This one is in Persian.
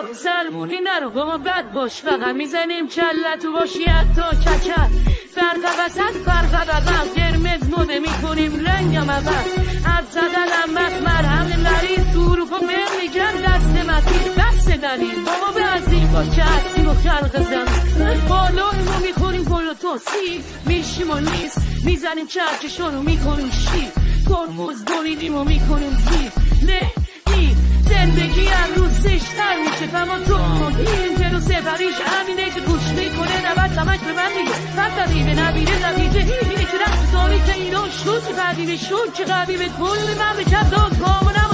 تو سلمونی نرو با ما بد باش فقط میزنیم کله تو باشی حتی کچل فرق وسط فرق عوض قرمز موده میکنیم رنگم عوض حد زدنم بس مرهم مریض تو اروپا بهم میگن دست مسیر دست دلیل بابا به عزیز با که هستی و خلق زمین بالایمو میخوریم گل تو سیر میشیم و نیست میزنیم چرکشونو میکنیم شیر ترمز بریدیم و میکنیم زیر نه این زندگی هر روز زشتر میشه اما تو این جلو سفریش همینه که گوش میکنه نبت سمک به من دیگه فقط به نبیره نبیده اینه که رفت داری که اینا شد که قدیمه شد که قدیمه کل من به کف داد کامونم